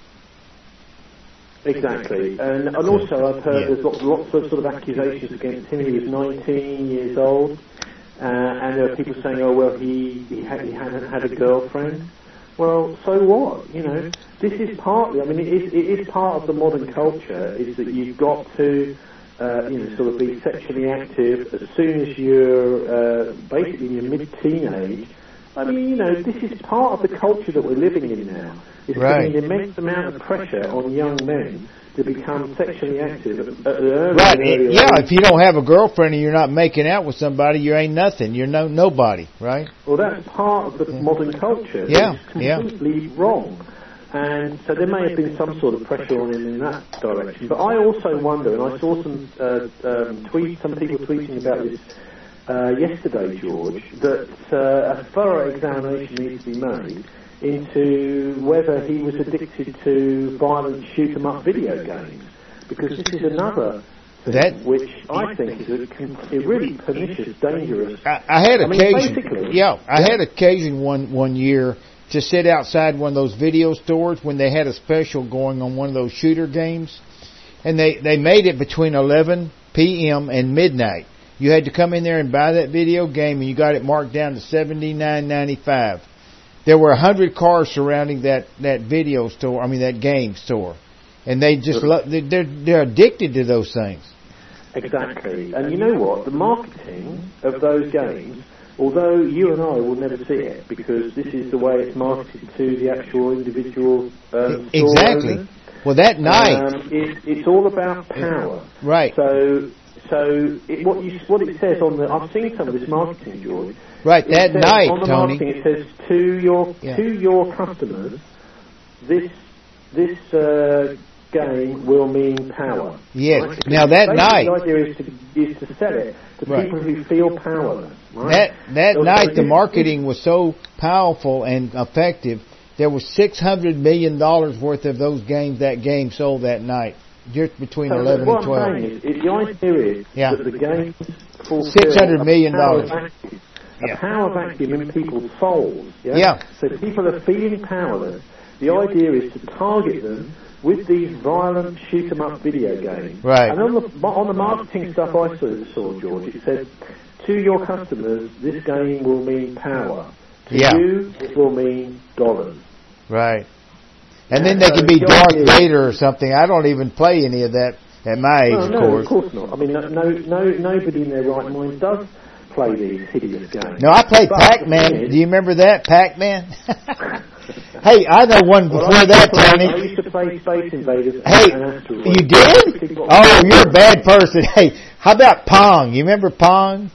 Exactly. And also I've heard there's lots of sort of accusations against him. He was 19 years old. And there are people saying, oh, well, he hadn't had a girlfriend. Well, so what? This is partly, I mean, it is part of the modern culture, is that you've got to, sort of be sexually active as soon as you're basically in your mid-teenage. I mean, this is part of the culture that we're living in now. It's putting an immense amount of pressure on young men to become sexually active at an early age. If you don't have a girlfriend and you're not making out with somebody, you ain't nothing. You're nobody, right? Well, that's part of the modern culture. Yeah, it's completely wrong. And so there may have been some sort of pressure on him in that direction. But I also wonder, and I saw some some people tweeting about this yesterday, George, that a thorough examination needs to be made into whether he was addicted to violent shoot-'em-up video games, because this is another thing which I think is a really pernicious, dangerous. I had occasion one year to sit outside one of those video stores when they had a special going on one of those shooter games, and they made it between 11 p.m. and midnight. You had to come in there and buy that video game, and you got it marked down to $79.95. There were 100 cars surrounding that video store. I mean, that game store, and they just they're addicted to those things. Exactly, and you know what? The marketing of those games, although you and I will never see it because this is the way it's marketed to the actual individual store owners. Well, that night, it's all about power. Right. So what it says on the, I've seen some of this marketing, George. Right, that night, on the Tony. Marketing, it says to your customers, this game will mean power. Yes. Right? Now that Basically, night, the idea is to sell it to right. people who feel powerless. Right? That So night, the this- marketing was so powerful and effective. There was $600 million worth of those games. That game sold that night, just between So 11 what and 12. I'm saying is the idea is Yeah. that the games fulfill $600 million. a power vacuum in people's souls. Yeah? Yeah. So people are feeling powerless. The idea is to target them with these violent shoot-'em-up video games. Right. And on the marketing stuff I saw, George, it said, to your customers, this game will mean power. To Yeah. you, it will mean dollars. Right. And then they could be Darth Vader or something. I don't even play any of that at my age, No, of course. not. I mean, nobody in their right mind does play these hideous games. No, I played But Pac-Man. the thing is- Do you remember that, Pac-Man? Hey, I know one before that, I Tony. used to play Space Invaders Hey, and Asteroids. you did? Oh, you're a bad person. Hey, how about Pong? You remember Pong?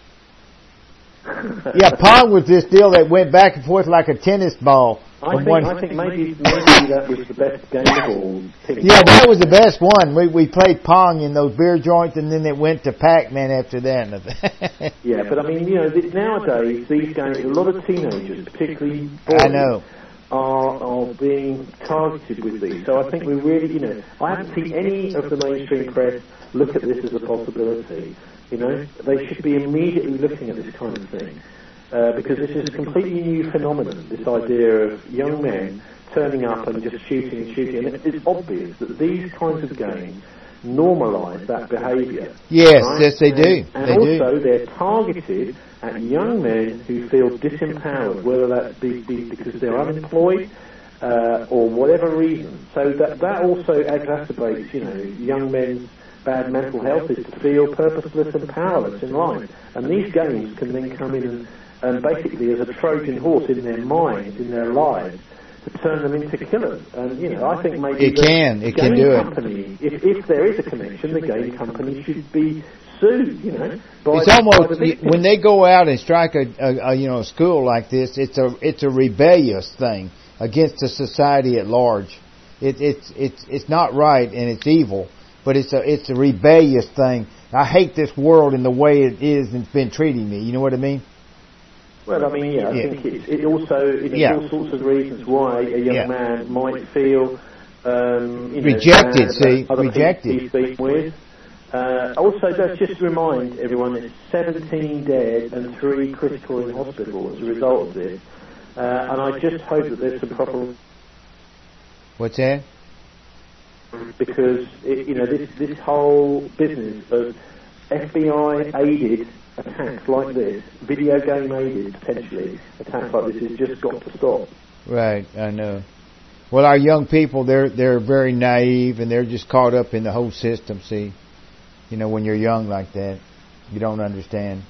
Yeah, Pong was this deal that went back and forth like a tennis ball. I think maybe that was the best game of all. Yeah, that was the best one. We played Pong in those beer joints, and then it went to Pac-Man after that. Yeah, but I mean, nowadays these games, a lot of teenagers, particularly boys, I know. are being targeted with these. So I think we really, I haven't seen any of the mainstream press look at this as a possibility. They should be immediately looking at this kind of thing. Because this is a completely new phenomenon, this idea of young men turning up and just shooting. And it's obvious that these kinds of games normalise that behaviour. Yes, right? yes, they do. And They do. also they're targeted at young men who feel disempowered, whether that be because they're unemployed or whatever reason. So that also exacerbates, young men's bad mental health, is to feel purposeless and powerless in life. And these games can then come in and basically as a Trojan horse in their minds, in their lives, to turn them into killers. And, I think maybe It can do it. company, if there is a connection, the game company should be sued, by It's almost the victims. when they go out and strike a school like this. It's a rebellious thing against the society at large. It's not right and it's evil, but it's a rebellious thing. I hate this world in the way it is and it's been treating me. You know what I mean? Well, I mean, I think it also, all sorts of reasons why a young man might feel, rejected. Rejected. He's been with. Also, just to remind everyone, it's 17 dead and 3 critical in hospital as a result of this. And I just hope that there's some proper. What's that? Because this whole business of FBI aided attacks like this, video game aided potentially attacks like this, has just got to stop. Right, I know. Well, our young people, they're very naive and they're just caught up in the whole system. See, when you're young like that, you don't understand,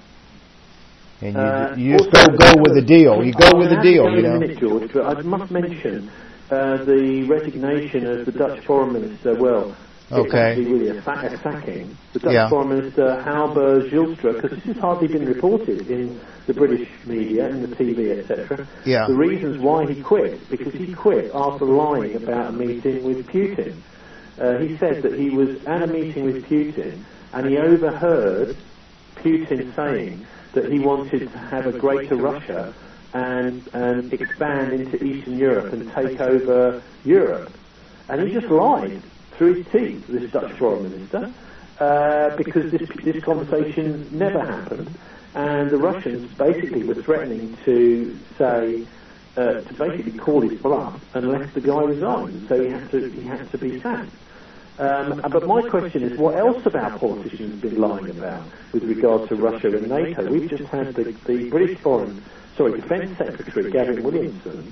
and you just go with the deal. You go with the deal, In a minute, George, but I must mention the resignation of the Dutch Foreign Minister. Well, it's actually really a sacking. The Dutch Foreign Minister, Halber Zijlstra, because this has hardly been reported in the British media, in the TV, etc. Yeah. The reasons why he quit, because he quit after lying about a meeting with Putin. He said that he was at a meeting with Putin and he overheard Putin saying that he wanted to have a greater Russia and expand into Eastern Europe and take over Europe. And he just lied through his teeth, this Dutch Foreign Minister, because this conversation never happened. And the Russians basically were threatening to say, to basically call his bluff unless the guy resigned. So he had to be sacked. But my question is, what else have our politicians been lying about with regard to Russia and NATO? We've just had the British Defence Secretary, Gavin Williamson,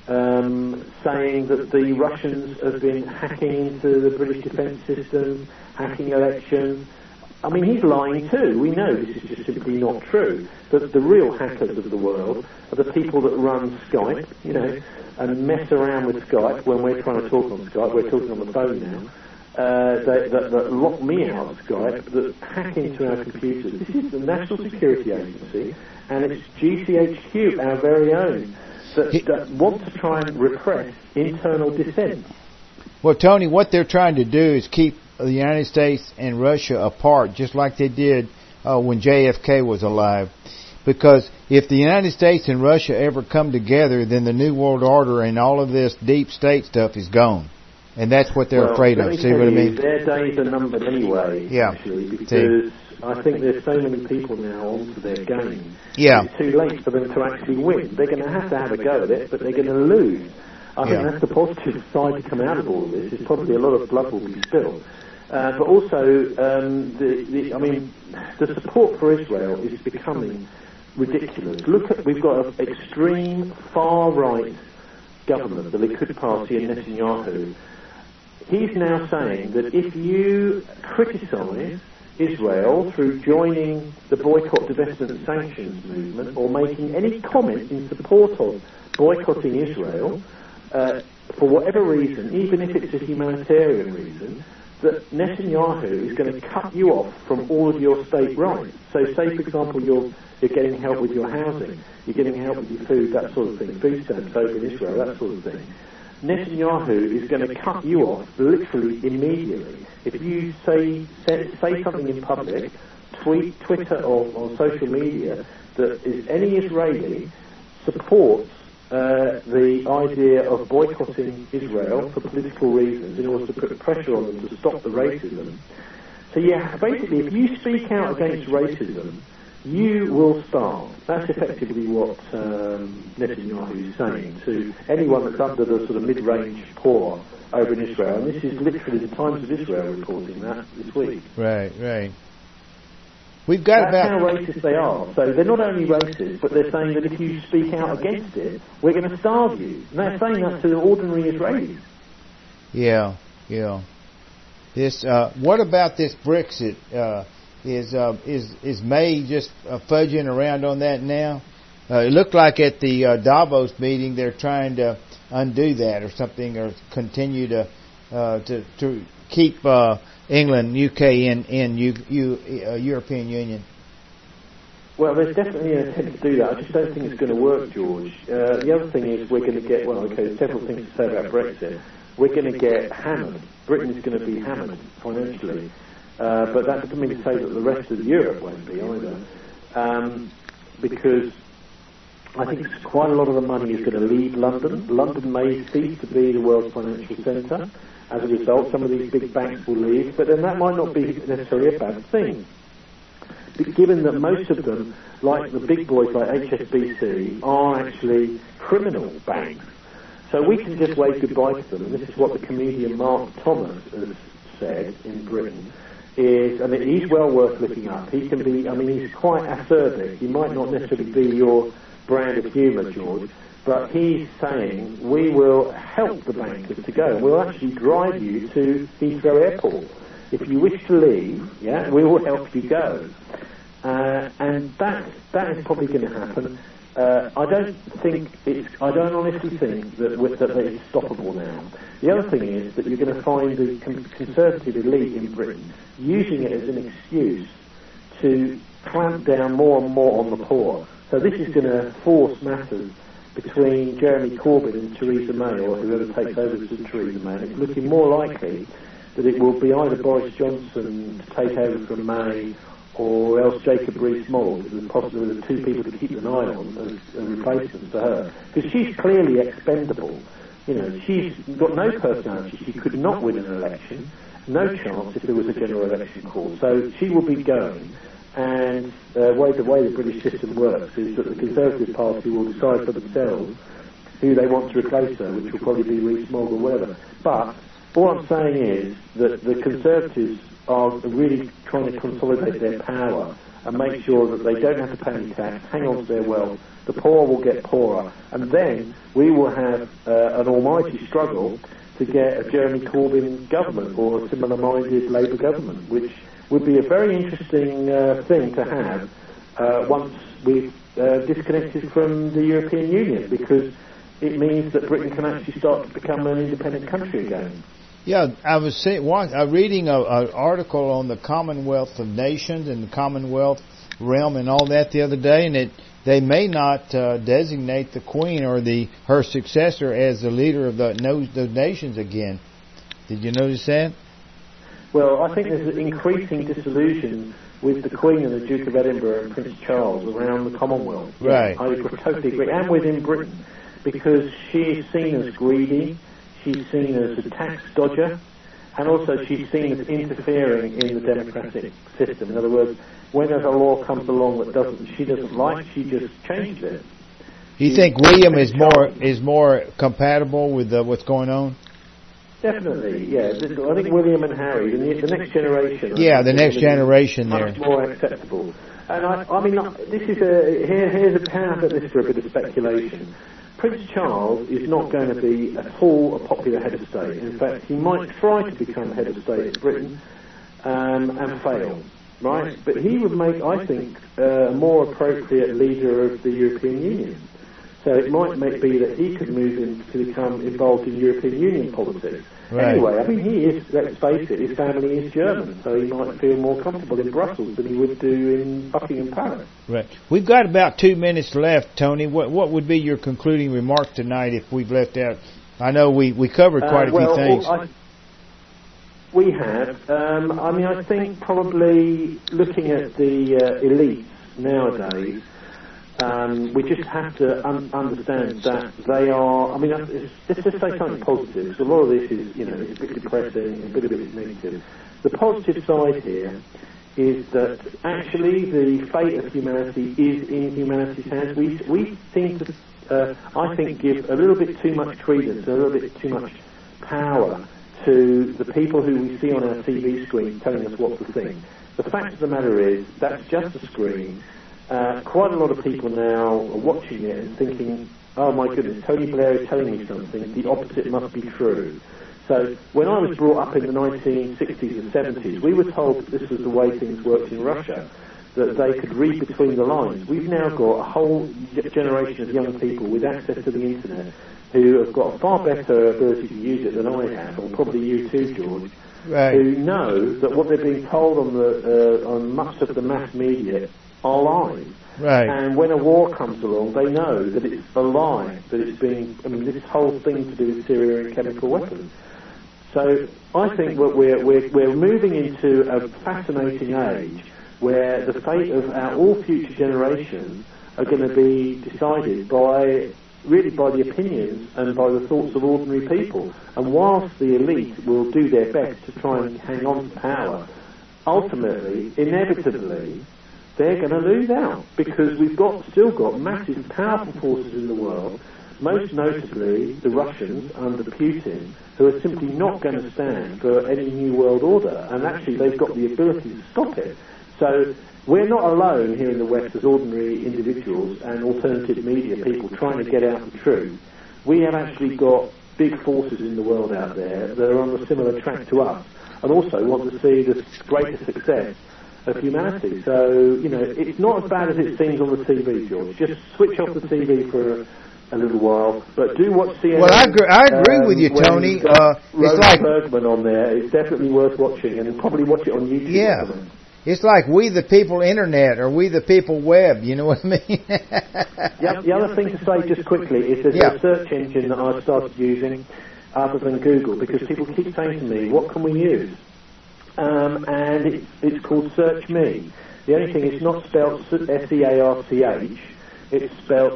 saying that the Russians have been hacking into the British defence system, hacking elections. I mean, he's lying too. We know this is just simply not true. But the real hackers of the world are the people that run Skype, and mess around with Skype when we're trying to talk on Skype. We're talking on the phone now. That lock me out of Skype, that hack into our computers. This is the National Security Agency, and it's GCHQ, our very own, that want to try and repress internal dissent. Well, Tony, what they're trying to do is keep the United States and Russia apart, just like they did when JFK was alive. Because if the United States and Russia ever come together, then the New World Order and all of this deep state stuff is gone. And that's what they're afraid of. See what I mean? Their days are numbered anyway, actually, because I think there's so many people now onto their game. Yeah. It's too late for them to actually win. They're going to have a go at it, but they're going to lose. I think that's the positive side to come out of all of this. Is probably a lot of blood will be spilled. But also, the support for Israel is becoming ridiculous. We've got an extreme far-right government, the Likud party, and Netanyahu. He's now saying that if you criticise Israel through joining the boycott, divestment and sanctions movement or making any comment in support of boycotting Israel, for whatever reason, even if it's a humanitarian reason, that Netanyahu is going to cut you off from all of your state rights. So say, for example, you're getting help with your housing, you're getting help with your food, that sort of thing, food stamps over in Israel, that sort of thing. Netanyahu is going to cut you off literally immediately. If you say something in public, Twitter or on social media, that is any Israeli supports the idea of boycotting Israel for political reasons in order to put pressure on them to stop the racism. So basically if you speak out against racism, you will starve. That's effectively what Netanyahu is saying to anyone that's under the sort of mid-range poor over in Israel. And this is literally the Times of Israel reporting that this week. Right. We've got That's how racist they are. So they're not only racist, but they're saying that if you speak out against it, we're going to starve you. And they're saying that to the ordinary Israelis. Yeah. This. What about this Brexit? Is May just fudging around on that now? It looked like at the Davos meeting they're trying to undo that or something, or continue to keep England, UK in European Union. Well, there's definitely an attempt to do that. I just don't think it's going to work, George. The other thing is we're going to get, there's several things to say about Brexit. We're going to get hammered. Britain is going to be hammered financially. But that doesn't mean to say that the rest of Europe won't be either. Because I think quite a lot of the money is going to leave London. London may cease to be the world's financial centre. As a result, some of these big banks will leave, but then that might not be necessarily a bad thing. But given that most of them, like the big boys like HSBC, are actually criminal banks. So we can just wave goodbye to them, and this is what the comedian Mark Thomas has said in Britain. He's well worth looking up. He can be, he's quite acerbic. He might not necessarily be your brand of humour, George, but he's saying we will help the bankers to go. We'll actually drive you to Heathrow Airport. If you wish to leave, we will help you go. And that is probably going to happen. I don't honestly think that it's stoppable now. The other thing is that you're going to find the Conservative elite in Britain using it as an excuse to clamp down more and more on the poor. So this is going to force matters between Jeremy Corbyn and Theresa May, or whoever takes over to Theresa May. And it's looking more likely that it will be either Boris Johnson to take over from May, or else Jacob Rees-Mogg, as possibly the two people to keep an eye on as replacements for her. Because she's clearly expendable. She's got no personality. She could not win an election. No chance if there was a general election called. So she will be going. And the way the British system works is that the Conservative Party will decide for themselves who they want to replace her, which will probably be Rees-Mogg or whatever. But all I'm saying is that the Conservatives are really trying to consolidate their power and make sure that they don't have to pay any tax, hang on to their wealth, the poor will get poorer, and then we will have an almighty struggle to get a Jeremy Corbyn government or a similar-minded Labour government, which would be a very interesting thing to have once we've disconnected from the European Union, because it means that Britain can actually start to become an independent country again. Yeah, I was reading an article on the Commonwealth of Nations and the Commonwealth realm and all that the other day, and they may not designate the Queen or her successor as the leader of those nations again. Did you notice that? Well, I think there's an increasing disillusion with the Queen and the Duke of Edinburgh and Prince Charles around the Commonwealth. Right. I totally agree. And within Britain, because she is seen as greedy, she's seen as a tax dodger, and also she's seen as interfering in the democratic system. In other words, whenever a law comes along that she doesn't like, she just changes it. You think William is more compatible with what's going on? Definitely, yeah. I think William and Harry, the next generation. Yeah, the next generation there. Much more acceptable. And I mean, this is here's a pound at this for a bit of speculation. Prince Charles is not going to be at all a popular head of state. In fact, he might try to become head of state of Britain and fail, right? But he would make, I think, a more appropriate leader of the European Union. So it might be that he could move in to become involved in European Union politics. Right. Anyway, I mean, he is, let's face it, his family is German, so he might feel more comfortable in Brussels than he would do in Buckingham Palace. Right. We've got about 2 minutes left, Tony. What would be your concluding remark tonight if we've left out? I know we covered quite a few things. We have. I mean, I think probably looking at the elites nowadays, we just have to understand that they are. I mean, let's just say something positive, because a lot of this is, it's a bit depressing, a bit of it is negative. The positive side here is that actually the fate of humanity is in humanity's hands. We seem to, I think, give a little bit too much credence, a little bit too much power to the people who we see on our TV screen telling us what to think. The fact of the matter is, that's just a screen. Quite a lot of people now are watching it and thinking, oh my goodness, Tony Blair is telling me something, the opposite must be true. So when I was brought up in the 1960s and 70s, we were told that this was the way things worked in Russia, that they could read between the lines. We've now got a whole generation of young people with access to the internet who have got a far better ability to use it than I have, or probably you too, George, right, who know that what they're being told on much of the mass media are lies. Right. And when a war comes along, they know that it's a lie, that it's being, this whole thing to do with Syria and chemical weapons. So I think that we're moving into a fascinating age where the fate of all future generations are going to be decided by the opinions and by the thoughts of ordinary people. And whilst the elite will do their best to try and hang on to power, ultimately, inevitably, they're going to lose out, because we've still got massive, powerful forces in the world, most notably the Russians under Putin, who are simply not going to stand for any new world order, and actually they've got the ability to stop it. So we're not alone here in the West as ordinary individuals and alternative media people trying to get out the truth. We have actually got big forces in the world out there that are on a similar track to us, and also want to see the greater success of humanity. So, it's not as bad as it seems on the TV, George. Just switch off the TV for a little while, but do watch CNN. Well, I agree with you, Tony. It's like Bergman on there. It's definitely worth watching, and probably watch it on YouTube. Yeah. It's like We the People Internet or We the People Web, you know what I mean? The other thing to say just quickly is there's a search engine that I've started using other than Google, because people keep saying to me, what can we use? And it's called Search Me. The only thing, it's not spelled S-E-A-R-C-H, it's spelled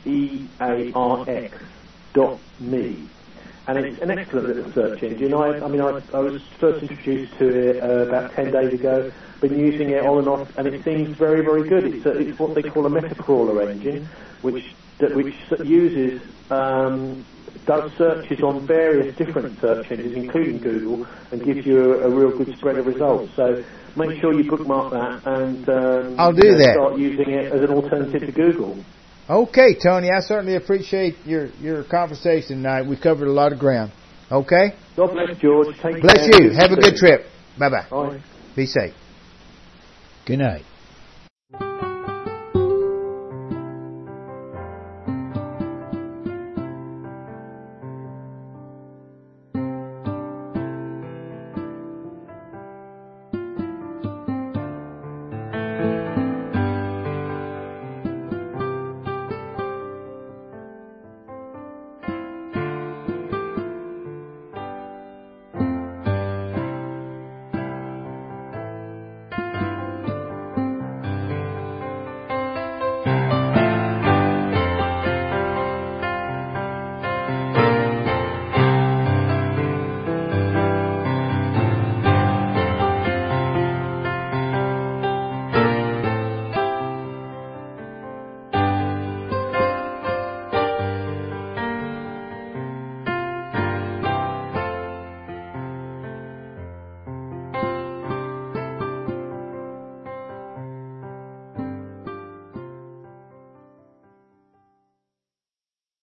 S-E-A-R-X.me. And it's an excellent little search engine. I was first introduced to it about 10 days ago, been using it on and off, and it seems very, very good. It's what they call a meta-crawler engine, which uses does searches on various different search engines, including Google, and gives you a real good spread of results. So make sure you bookmark that and I'll do that. Start using it as an alternative to Google. Okay, Tony, I certainly appreciate your conversation tonight. We covered a lot of ground. Okay? God bless, George. Take bless care. You. Have a good trip. Bye-bye. Bye. Be safe. Good night.